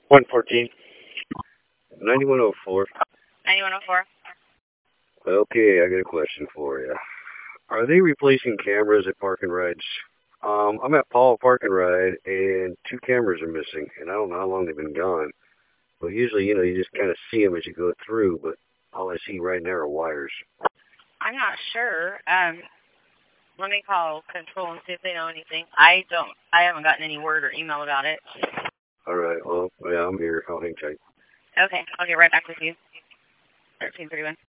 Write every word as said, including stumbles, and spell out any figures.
one fourteen. ninety-one oh four. ninety-one oh four. Okay, I got a question for you. Are they replacing cameras at park and rides? Um, I'm at Paul Park and Ride, and two cameras are missing, and I don't know how long they've been gone. But usually, you know, you just kind of see them as you go through, but all I see right now are wires. I'm not sure. Um, let me call control and see if they know anything. I don't. I haven't gotten any word or email about it. All right, well, yeah, I'm here. I'll hang tight. Okay, I'll get right back with you. thirteen thirty-one.